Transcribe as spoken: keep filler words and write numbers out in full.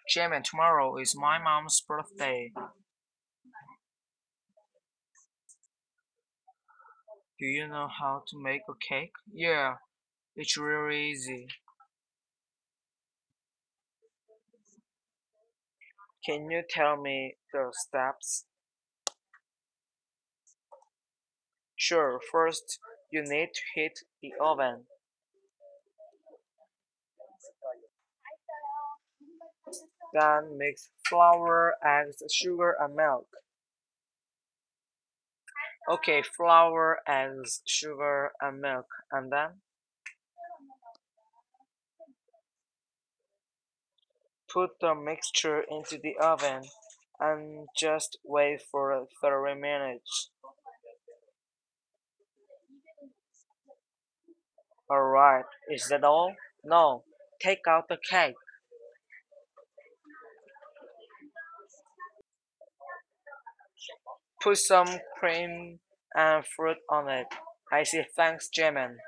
Jamie, tomorrow is my mom's birthday. Do you know how to make a cake? Yeah, it's really easy. Can you tell me the steps? Sure, first you need to heat the oven. Then mix flour, eggs, sugar, and milk. Okay, flour, eggs, sugar, and milk. And then put the mixture into the oven and just wait for thirty minutes. Alright, is that all? No, take out the cake. Put some cream and fruit on it. I say thanks, Jamin.